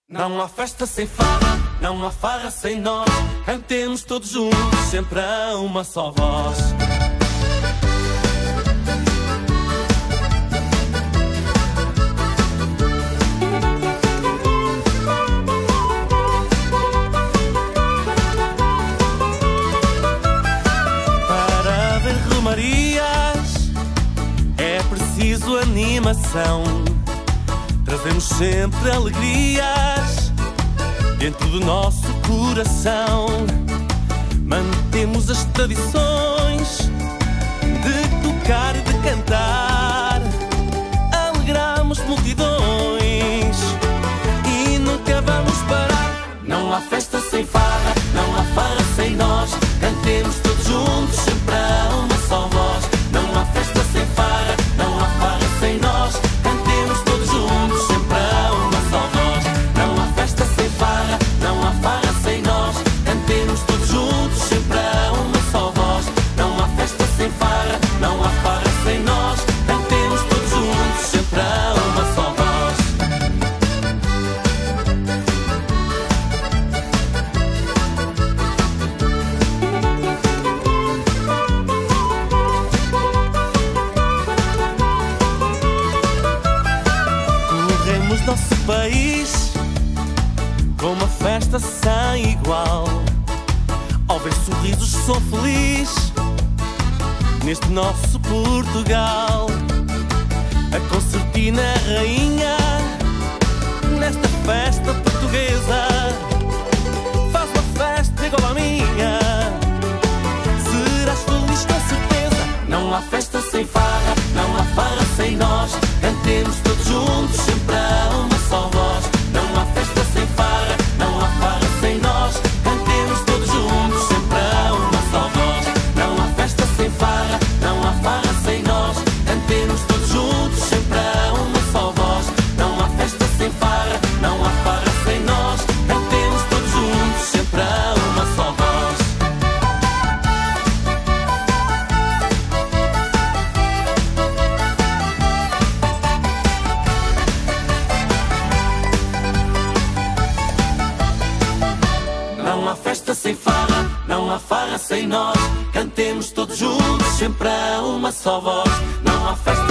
Não há festa sem farra, não há farra sem nós. Cantemos todos juntos, sempre a uma só voz. Para ver romarias é preciso animação. Trazemos sempre alegrias dentro do nosso coração. Mantemos as tradições de tocar e de cantar. Alegramos multidões e nunca vamos parar. Não há festa sem farra, não há farra sem nós. Cantemos todos juntos, sempre a uma só voz. Não há festa sem farra, não há farra sem nós. Cantemos todos juntos, sempre a uma só voz. Não há festa sem farra, não há farra sem nós. Cantemos todos juntos, sempre a uma só voz. Não há festa sem farra, não há farra sem nós. Cantemos todos juntos, sempre a uma só voz. Corremos nosso país com uma festa sem igual. Ao ver sorrisos sou feliz neste nosso Portugal. A concertina é rainha nesta festa portuguesa. Faz uma festa igual à minha, serás feliz com certeza. Não há festa sem farra, não há farra sem nós. Cantemos todos juntos, sempre a uma só voz. Não há festa sem farra, não há farra sem nós. Cantemos todos juntos, sempre a uma só voz. Não há festa sem farra, não há farra sem nós. Cantemos todos juntos, sempre a uma só voz. Não há festa sem farra, não há farra sem nós. Cantemos todos juntos, sempre a uma só voz. Não há festa sem farra, não há farra sem nós. Cantemos todos juntos, sempre a uma só voz. Não há festa